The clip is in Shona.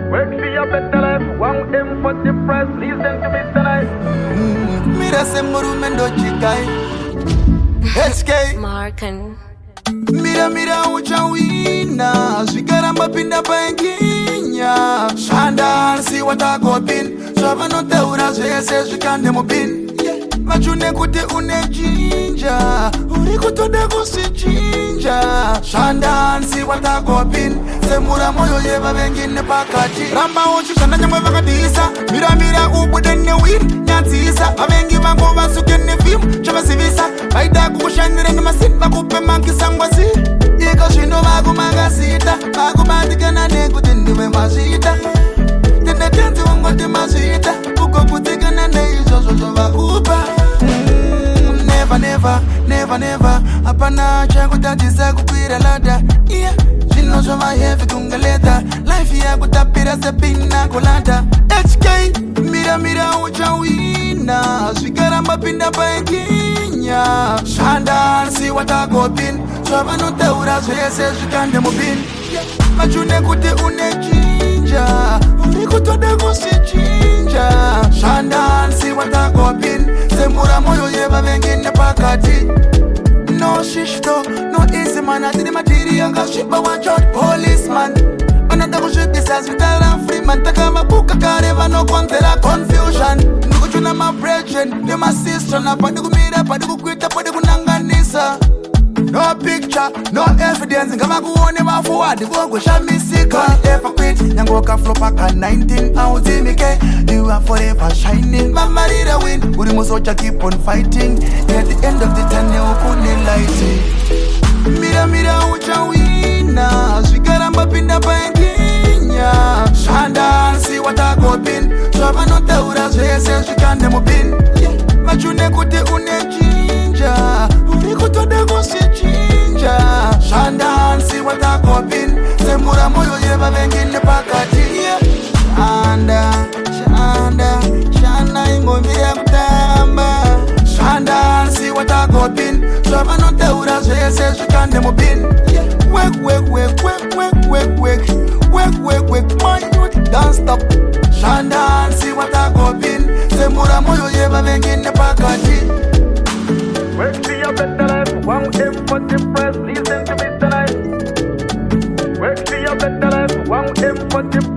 Work for your better life. One aim for the press. Listen to me tonight. Mira se morumendo chikai. HK Marken. Mira uchawina. Zwikaramba pinda penginya. Shanda si watakopin. Shava no teura zvese zvikande mupin. Machune kuti une jinja. Uri kutoda kusichinja. Shanda si watakopin. Semura moyo yeva vengine pakati. Ramba uchi shanda nyamwe vakadisa. Mira ubudene win. Nyantisa avengi vango vasukene film. Chava sivisa baida kukushanire ni masit. Bakupe mankisa ngwazi. Iko shino vagu magasita. Vagu matikana nekuti ndiwe mazita. Tene tenzi wangote mazita. Uko kutikana neizo zozo vakupa. Never Apana changu tatisa kupira lada. Yeah Shino shoma heavy kungaleta. Life ya kutapira sepina kolata. HK Mira uchawina. Zwikaramba pinda penginya. Shanda si watakopin. Shava no teura zvese zvikande mupin. Machune kuti une jinja. Uri kutoda kusichinja. Shanda si watakopin. Semura moyo yeva vengine pakati. No shishto, no easy man. I did the material, got shit by one shot policeman. Another go shoot this as we tell them free man. Takama buka kareva no kontera confusion. Nuku chuna my brethren, they my sister. Na padigu mira, padigu kwita, padigu nanganisa. No picture, no evidence. Ngama kuone mafuadi Gongo shamisika. Ever quit, nyangoka flopaka 19 hours mike. You are forever shining. Mama rida win. Uri musocha keep on fighting. At the end of the tunnel kune lighting. Mira uchawina. Zwikaramba pinda penginya. Shanda si watakopin. Shava no teura zvese zvikande mupin. Machune kuti une jinja. Uri kutoda kusichinja. Shanda si watakopin. Semura moyo yeva vengine pakati. Shanda ingomira kutamba. Shanda si watakopin. Shava no teura zvese zvikande mupin. Work my youth, don't stop. Shanda si watakopin. Semura moyo yeva vengine pakati. Work for your better life. One aim for the press. Listen to me tonight. Work for your better life. One aim for the